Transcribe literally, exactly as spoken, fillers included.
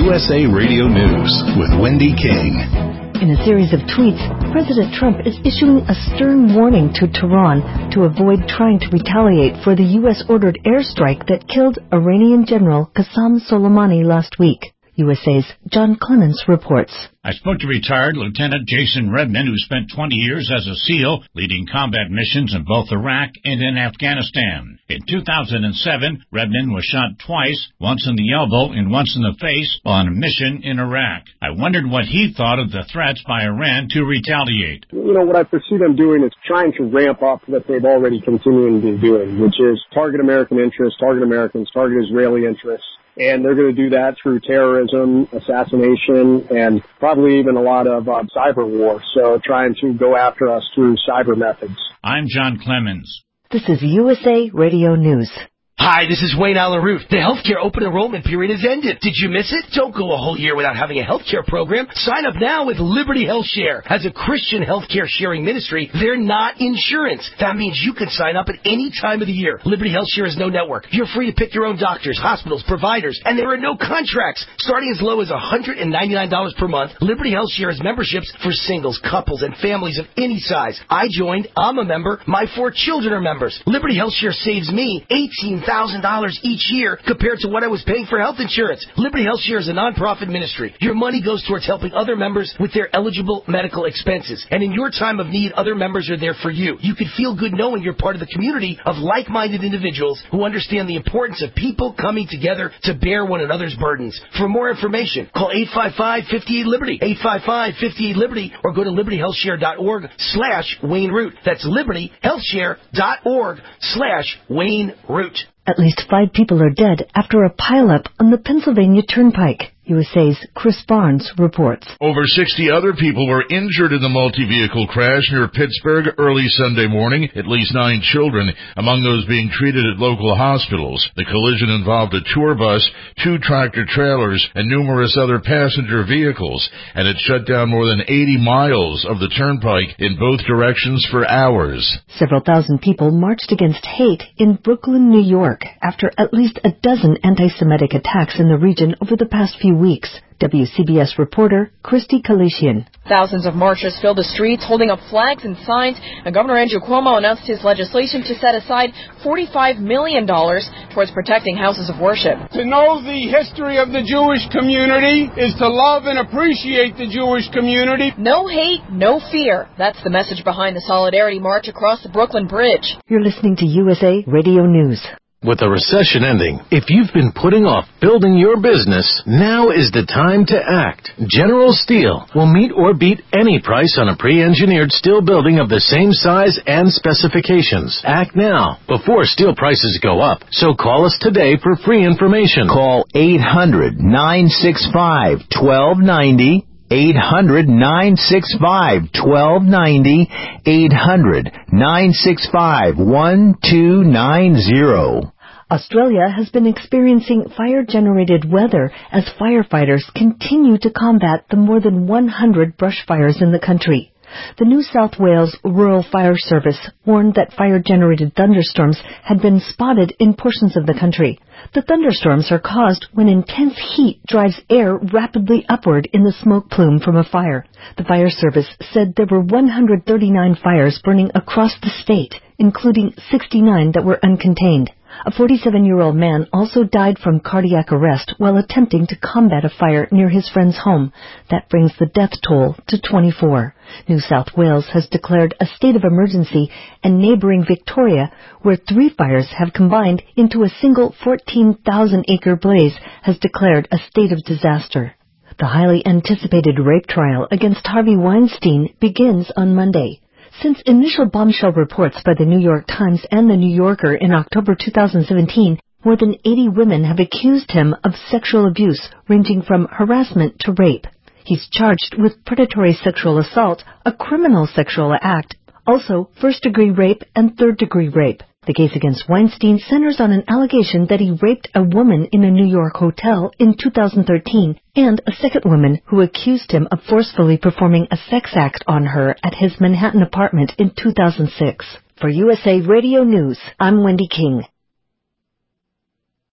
U S A Radio News with Wendy King. In a series of tweets, President Trump is issuing a stern warning to Tehran to avoid trying to retaliate for the U S-ordered airstrike that killed Iranian General Qasem Soleimani last week. U S A's John Clemens reports. I spoke to retired Lieutenant Jason Redman, who spent twenty years as a SEAL, leading combat missions in both Iraq and in Afghanistan. In two thousand seven, Redman was shot twice, once in the elbow and once in the face, on a mission in Iraq. I wondered what he thought of the threats by Iran to retaliate. You know, what I foresee them doing is trying to ramp up what they've already continuing to be doing, which is target American interests, target Americans, target Israeli interests. And they're going to do that through terrorism, assassination, and probably even a lot of uh, cyber war. So trying to go after us through cyber methods. I'm John Clemens. This is U S A Radio News. Hi, this is Wayne Allen Root. The healthcare open enrollment period has ended. Did you miss it? Don't go a whole year without having a healthcare program. Sign up now with Liberty Health Share. As a Christian healthcare sharing ministry, they're not insurance. That means you can sign up at any time of the year. Liberty Health Share is no network. You're free to pick your own doctors, hospitals, providers, and there are no contracts. Starting as low as one hundred ninety-nine dollars per month, Liberty Health Share has memberships for singles, couples, and families of any size. I joined. I'm a member. My four children are members. Liberty Health Share saves me eighteen thousand dollars each year compared to what I was paying for health insurance. Liberty Health Share is a nonprofit ministry. Your money goes towards helping other members with their eligible medical expenses. And in your time of need, other members are there for you. You can feel good knowing you're part of the community of like-minded individuals who understand the importance of people coming together to bear one another's burdens. For more information, call eight five five, five eight, Liberty, eight five five, five eight, Liberty, or go to liberty health share dot org slash Wayne Root. That's liberty health share dot org slash Wayne Root. At least five people are dead after a pileup on the Pennsylvania Turnpike. U S A's Chris Barnes reports. Over sixty other people were injured in the multi-vehicle crash near Pittsburgh early Sunday morning, at least nine children, among those being treated at local hospitals. The collision involved a tour bus, two tractor-trailers, and numerous other passenger vehicles, and it shut down more than eighty miles of the turnpike in both directions for hours. Several thousand people marched against hate in Brooklyn, New York, after at least a dozen anti-Semitic attacks in the region over the past few weeks. W C B S reporter Christy Kalishian. Thousands of marchers filled the streets holding up flags and signs, and Governor Andrew Cuomo announced his legislation to set aside forty-five million dollars towards protecting houses of worship. To know the history of the Jewish community is to love and appreciate the Jewish community. No hate, no fear. That's the message behind the Solidarity March across the Brooklyn Bridge. You're listening to U S A Radio News. With the recession ending, if you've been putting off building your business, now is the time to act. General Steel will meet or beat any price on a pre-engineered steel building of the same size and specifications. Act now, before steel prices go up. So call us today for free information. Call eight hundred, nine six five, one two nine zero. eight hundred, nine six five, one two nine zero. eight hundred, nine six five, one two nine zero. Australia has been experiencing fire-generated weather as firefighters continue to combat the more than one hundred brush fires in the country. The New South Wales Rural Fire Service warned that fire-generated thunderstorms had been spotted in portions of the country. The thunderstorms are caused when intense heat drives air rapidly upward in the smoke plume from a fire. The fire service said there were one hundred thirty-nine fires burning across the state, including sixty-nine that were uncontained. A forty-seven-year-old man also died from cardiac arrest while attempting to combat a fire near his friend's home. That brings the death toll to twenty-four. New South Wales has declared a state of emergency, and neighboring Victoria, where three fires have combined into a single fourteen thousand acre blaze, has declared a state of disaster. The highly anticipated rape trial against Harvey Weinstein begins on Monday. Since initial bombshell reports by the New York Times and the New Yorker in October two thousand seventeen, more than eighty women have accused him of sexual abuse, ranging from harassment to rape. He's charged with predatory sexual assault, a criminal sexual act, also first-degree rape and third-degree rape. The case against Weinstein centers on an allegation that he raped a woman in a New York hotel in two thousand thirteen and a second woman who accused him of forcefully performing a sex act on her at his Manhattan apartment in two thousand six. For U S A Radio News, I'm Wendy King.